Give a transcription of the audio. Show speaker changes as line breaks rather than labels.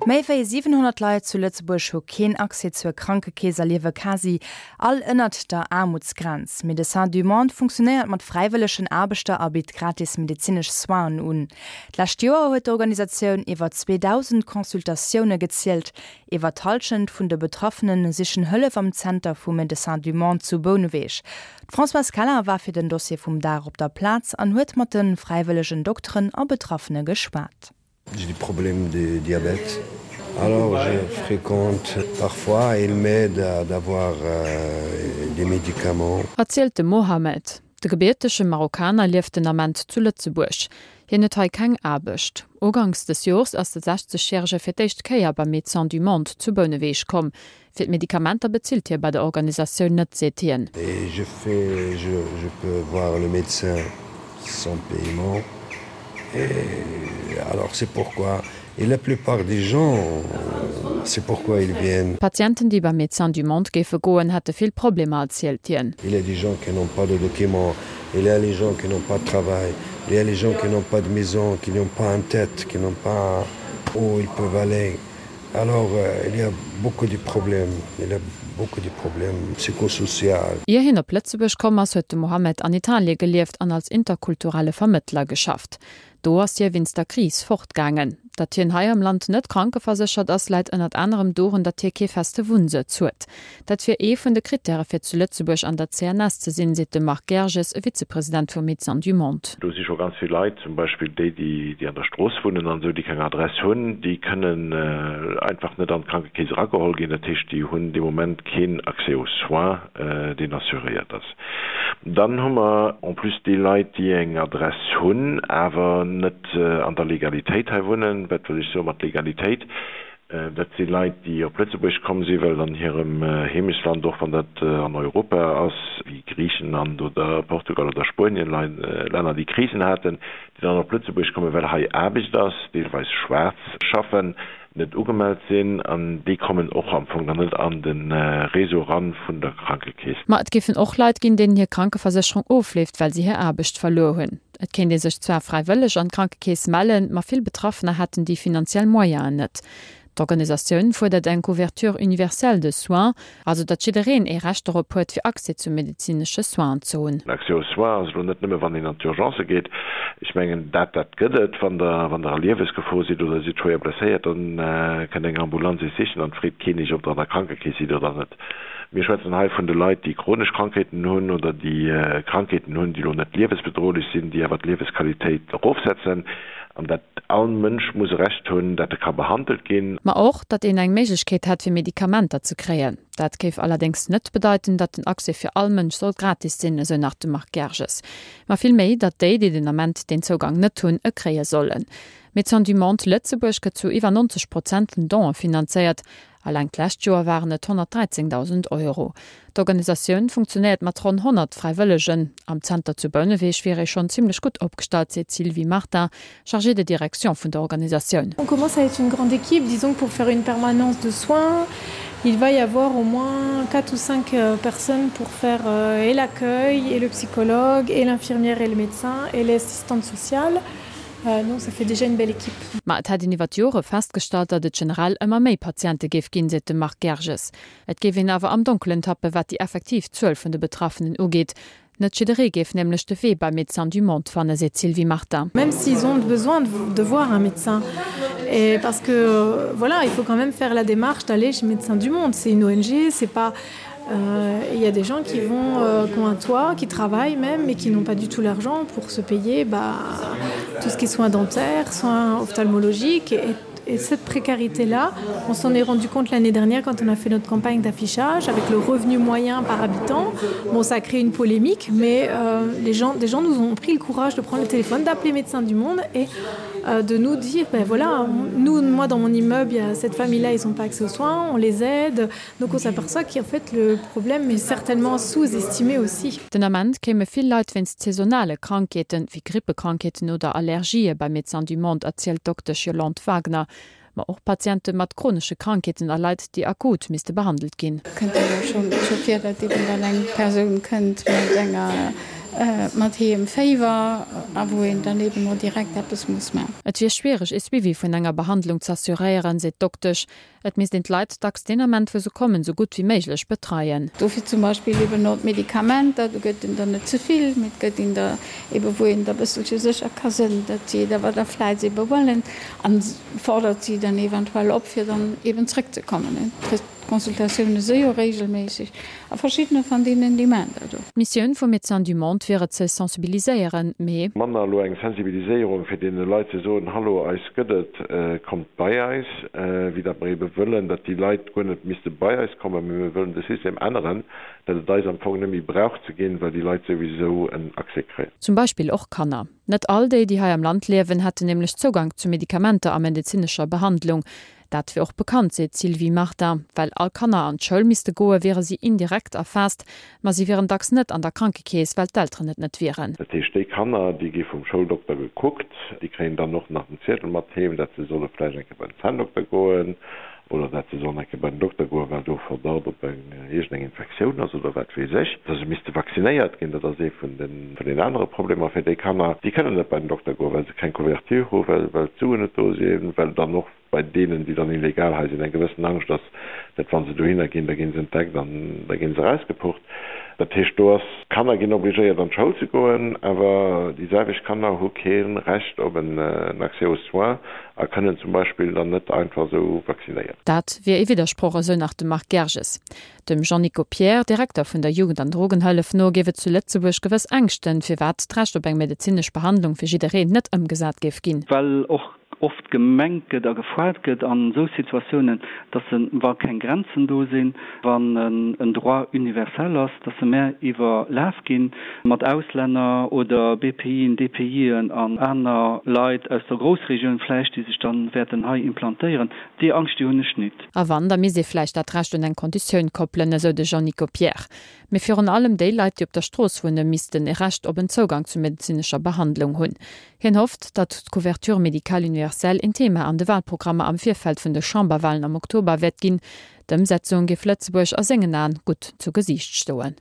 Méi wéi 700 Leiit zu Lützeburg ho keen Akse zur Krankekäser liewe quasi all ënnert der Armutsgrenz. Médecins du Monde funktioniert mat freiwilligschen Arbeiter abit gratis medizinisch Soin un. Last Joer huet d'Organisaioun iwwer 2000 Konsultationune gezielt, iwwer talschend vun de Betroffenen sichen Hëlle am Center vum Médecins du Monde zu Bonneweeg. François Kaller war fir den Dossier vum Dar op der Platz an huet mat den freiwilligen Doktoren a Betroffene gespart.
J'ai des problèmes de diabète. Alors je fréquente parfois et il m'aide d'avoir des médicaments.
Erzählte Mohammed. Der gebetesche Marokkaner lief den Amment zu Lützeburg. Hier net hai keng abecht. Ogangs des Jors ass de 60-jährige firteicht Keier beim Médecins du Monde zu Bonneweeg kom. Fir Medikamenter bezielt hier bei der Organisation net setien.
Et je peux voir le médecin sans paiement. Et alors c'est pourquoi, et la plupart des gens, c'est pourquoi ils viennent.
Patienten, die beim Médecins du Monde gefe goen, hatte viel Probleme erzählt.
Il y a des gens qui n'ont pas de documents, il y a les gens qui n'ont pas de travail, il y a les gens qui n'ont pas de maison, qui n'ont pas une tête, qui n'ont pas où ils peuvent aller. Alors il y a beaucoup de problèmes, psychosociaux.
Ihr hin op Lützeburg kommers huet Mohammed an Italien gelieft an als interkulturelle Vermittler geschafft. Do ass je wins der Kris fortgangen. Dat hien hai am Land net kranke versichert ass leit ënnert anderem Doren der TK feste Wunse zuet. Dat fir vun de Kriterien fir zu Lützeburg an der CNS ze sinn se de Marc Gerges, Vizepräsident vom Médecins du Monde.
Du siehst schon ganz viel Leute, zum Beispiel die an der Straße wohnen und so, die keine Adresse haben, die können einfach nicht an Krankenkäse rangeholt gehen, natürlich die haben im Moment kein Accès aux soins, den assuriert das. Dann haben wir en plus die Leute, die eine Adresse haben, aber nicht an der Legalität wohnen, was will ich so mit Legalität. Das sind Leute, die auf Lützeburg kommen, sie weil dann hier im Hemisland doch von das an Europa aus, wie Griechenland oder Portugal oder Spanien, Länder, die Krisen hatten, die dann auf Lützeburg kommen, weil hier habe ich das, die weiß schwarz schaffen, nicht angemeldet sind, und die kommen auch am Anfang dann nicht an den Réseau ran von der Krankenkasse.
Ma et giffen auch Leute gehen, denen hier Krankenversicherung auflebt, weil sie hier Arbeit verloren. Et können sich zwar freiwillig an Krankenkasse melden, aber viele Betroffene hatten die finanziellen Moyens nicht. D'Organisation fordert eine Couverture universelle de soins, also dass jedereen Recht darauf hat, für Accès zu medizinischen Soins zu haben.
Accès aux soins, also nicht nur, wenn es in die Urgence geht. Ich meine, das geht, wenn der Lebensgefahr sieht oder sich schwer blessiert, dann kann eine Ambulanz sich sichern und fragt keiner nicht, ob da eine Krankenkasse ist oder nicht. Wir schwätzen halt von den Leuten, die chronisch Krankheiten haben oder die Krankheiten haben, die noch nicht lebensbedrohlich sind, die aber die Lebensqualität draufsetzen. Und dass allen Menschen muss Recht haben, dass er behandelt gehen.
Aber auch, dass er eine Möglichkeit hat, für Medikamente zu kreieren. Das kann allerdings nicht bedeuten, dass ein Accès für alle Menschen gratis sind, so nach dem Marc Gerges. Aber vielmehr, dass die den Moment den Zugang nicht tun, kreieren sollen. Médecins du Monde Lützeburg geht zu über 90% von Dons finanziert. Allein letztes Jahr waren es 113.000 €. Die Organisation funktioniert mit rund 100 Freiwilligen. Am Center zu Bonneweeg wäre schon ziemlich gut aufgestellt, c'est Sylvie Martin, chargée de direction von der Organisation.
On commence à être une grande équipe, disons pour faire une permanence de soins. Il va y avoir au moins 4 ou 5 personnes pour faire et l'accueil, et le psychologue, et l'infirmière, et le médecin, et l'assistante sociale. Non, ça fait déjà une belle équipe.
Ma et hat in iwwer Jore festgestellt, dat et generell ëmmer méi Patienten gif ginn se de Marc Gerges. Et gewinn awer am Dunkelen tappe, wat die effektiv 12 vun de Betroffenen ugeet. Net chidere gif nämlich de Weh bei Médecins du Monde, fanne se Sylvie Martin.
Même s'ils ont besoin de voir un médecin. Et parce que, voilà, il faut quand même faire la démarche d'aller chez Médecins du Monde. C'est une ONG, c'est pas... Il y a des gens qui vont, qui ont un toit, qui travaillent même, mais qui n'ont pas du tout l'argent pour se payer tout ce qui est soins dentaires, soins ophtalmologiques. Et cette précarité-là, on s'en est rendu compte l'année dernière quand on a fait notre campagne d'affichage avec le revenu moyen par habitant. Bon, ça a créé une polémique, mais des gens nous ont pris le courage de prendre le téléphone, d'appeler Médecins du Monde et de nous dire, ben voilà, moi dans mon immeuble, il y a cette famille-là, ils n'ont pas accès aux soins, on les aide. Donc on s'aperçoit qu'en fait le problème est certainement sous-estimé aussi.
Den Amment käme viel Leute, wenn es saisonale Krankheiten wie Grippekrankheiten oder Allergien bei Médecins du Monde, erzählt Dr. Jolande Wagner. Aber auch Patienten mit chronischen Krankheiten erleiden, die akut behandelt gehen.
Könnte ja schon schockiert, dass eben dann eine Person kennt mit einer mat hiem Féwer a wo en daneben nur direkt Appppes muss man.
Et wie schwierig is wie vun enger Behandlung ze assurieren se doktisch, et mis den Leiit dacks denament wo se kommen so gut wie méiglech betreien.
Dofir zum Beispiel iwwer not Medikamenter, du gëtt in der net zuviel, mit gëtt in der ebe wo in der bësselche secher kassen, dat sie da war der Fleit se bewollen, an fordert sie dann eventuell op fir dann eben zurück zu kommen. Konsultationen sehr regelmäßig a verschiedene von denen die man
Mission vom Médecins du Monde wäre ze sensibiliseieren me
man lo eng Sensibilisierung fir den Leute so hallo eis gëdet kommt bei eis wie dat bewillen dat die Leiit gonnet mis bei eis kommen wir wollen das System anderen dat da am Fognemie braucht zu gehen weil die Leute sowieso en Akse kre
zum Beispiel auch Kanner net all die ha am Land lewen hatte nämlich Zugang zu Medikamente a medizinischer Behandlung. Dat fir auch bekannt se Sylvie Martin, weil all Kanner an Schëllmiste goe wäre sie indirekt erfasst, ma sie wären dacks net an der Krankekees, weil d'Eltern net wären.
TD Kanner, die gi vom Schuldoktor geguckt, die kreen dann noch nach dem Zettel mat Themen, dat ze solle Fleisch beim Zahndoktor goen oder dat ze so beim Doktor go, weil du verdort op eng Infektion also der wat wie sech. Dat se miste vaccinéiert gin, dat se von den anderen Probleme fir die Kanner, die können net beim Doktor go, weil se kein Kuvertur ho, weil zu net doseben, weil dann noch bei denen, die dann illegal heißen, in gewissen Angst, dass wann sie da hingehen, da gehen sie entdeckt, da gehen sie rausgepucht. Der Tischdors kann er gehen obligiert an Schule zu gehen, aber die Service kann er auch kein Recht auf ein Accès aux soins, er können zum Beispiel dann nicht einfach so vaccinieren.
Das wäre ein Widerspruch so nach dem Marc Gerges. Dem Jean-Nico Pierre, Direktor von der Jugend- und Drogenhilfe, nur gebe zu Lützeburg gewiss Ängsten, für was Recht auf eine medizinische Behandlung für jeden nicht umgesetzt gehen.
Weil auch oft gemenke da gefragt gët an so Situationen, dat war kein Grenzen do sinn, wann ein droit universell ass, dat se mehr iwwer Laf gin, mat Ausländer oder BPI, DPI an aner Leiit aus der Großregion fleisch, die sich dann werden ha implantieren, die Angst die hunne schnitt.
A wann da mis se fleisch dat recht eng Konditionun koppeln so de Jean-Nico Pierre. Me fir an allem Daylight op der Strooswunde misisten e recht op en Zugang zu medizinischer Behandlung hunn. Hin hofft, dat d'Kuvertur medikal universell in Thema an de Wahlprogramme am Vierfeld vun de Chamberwahlen am Oktober wett ginn, d'Umsetzung gi Lützeburg a Sengen an gut zu Gesicht stoen.